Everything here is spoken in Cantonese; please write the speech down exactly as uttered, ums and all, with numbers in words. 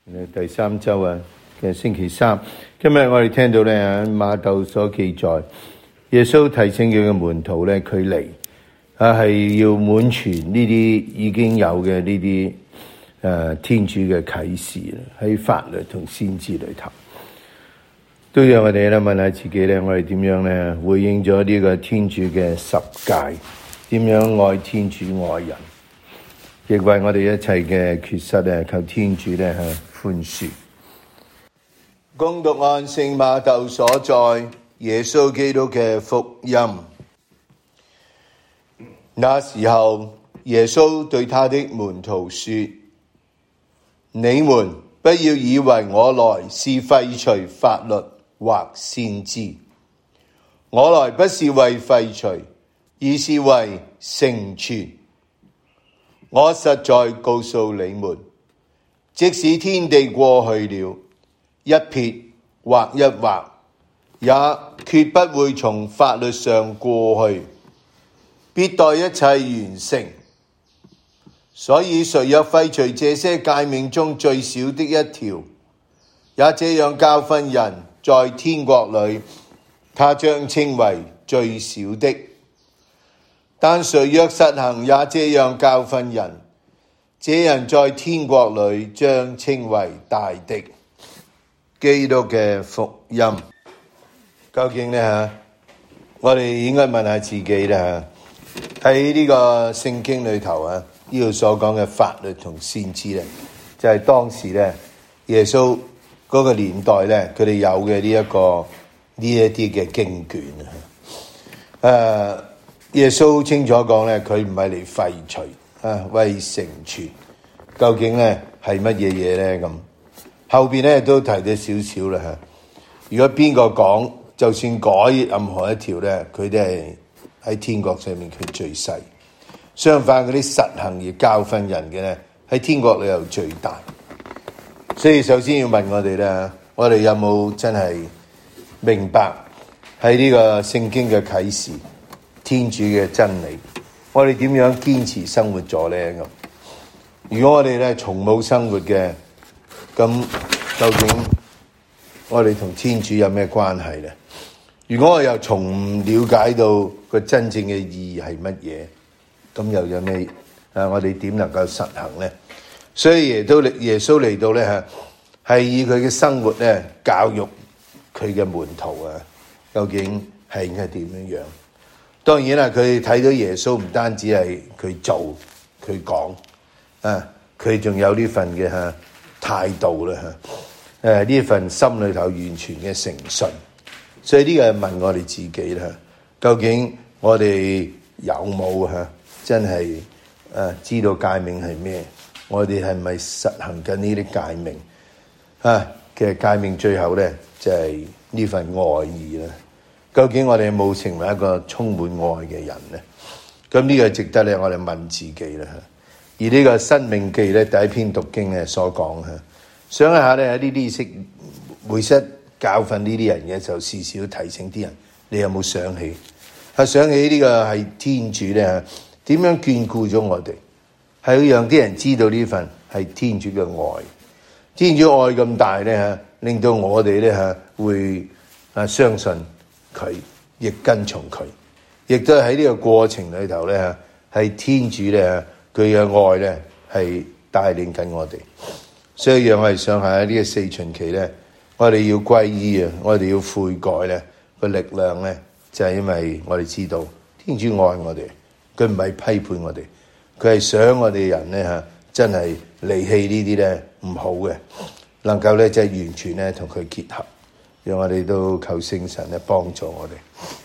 第三周啊嘅星期三，今日我哋聽到咧馬竇所記載，耶穌提醒佢嘅門徒咧，佢嚟啊係要滿全呢啲已經有嘅呢啲誒天主嘅啟示喺法律同先知裏頭，都讓我哋咧問下自己咧，我哋點樣咧回應咗呢個天主嘅十誡，點樣愛天主愛人，亦為我哋一切嘅缺失咧求天主咧寬恕。恭讀按聖馬竇所載耶穌基督嘅福音。那時候，耶穌對他的門徒說：你們不要以為我來是廢除法律或先知，我來不是為廢除，而是為成全。我實在告訴你們，即使天地過去了，一撇或一劃，也決不會從法律上過去，必待一切完成。所以誰若廢除這些誡命中最小的一條，也這樣教訓人，在天國裏，他將稱為最小的。但誰若實行也這樣教訓人，這人在天國裏將稱為大的。基督嘅福音，究竟呢吓，我哋應該問下自己啦吓，喺呢個聖經裏頭啊，呢度所講嘅法律同先知咧，就係、是、當時咧耶穌嗰個年代咧，佢哋有嘅呢一個呢一啲嘅經卷啊。誒，耶穌清楚講咧，佢唔係嚟廢除啊，為成全。究竟咧係乜嘢嘢咧咁？後邊咧都提咗少少啦吓。如果邊個講，就算改任何一條咧，佢都係喺天國上面佢最細。相反，嗰啲實行而教訓人嘅咧，喺天國裏又最大。所以首先要問我哋咧，我哋有冇真係明白喺呢個聖經嘅啟示、天主嘅真理？我哋點樣堅持生活咗咧咁？如果我哋咧從冇生活嘅，咁究竟我哋同天主有咩關係咧？如果我又從唔了解到個真正嘅意義係乜嘢，咁又有咩啊？我哋點能夠實行咧？所以耶穌嚟，耶穌嚟到咧吓，係以佢嘅生活咧教育佢嘅門徒啊，究竟係應該點樣樣？當然啦，佢睇到耶穌唔單止係佢做佢講啊，佢仲有呢份嘅吓態度啦吓，誒呢份心裏頭完全嘅誠信。所以呢個係問我哋自己啦，究竟我哋有冇吓真係誒知道誡命係咩？我哋係咪實行緊呢啲誡命啊？其實誡命最後咧就係呢份愛意啦。究竟我哋有冇成為一個充滿愛嘅人咧？咁呢個值得咧我哋問自己啦。而呢個《申命記》咧第一篇讀經咧所講吓，想一下咧喺呢啲識會識教訓呢啲人嘅時候，時時提醒啲人，你有冇想起？係想起呢個係天主咧點樣眷顧咗我哋，係要讓啲人知道呢份係天主嘅愛。天主愛咁大咧吓，令到我哋咧吓會啊相信佢，亦跟從佢，亦都喺呢個過程裏頭咧吓，係天主咧佢嘅愛咧係帶領緊我哋。所以讓我哋想下呢個四旬期咧，我哋要皈依啊，我哋要悔改咧，個力量咧就係因為我哋知道天主愛我哋，佢唔係批判我哋，佢係想我哋人咧吓真係離棄呢啲咧唔好嘅，能夠咧即係完全咧同佢結合。讓我哋都求聖神咧幫助我哋。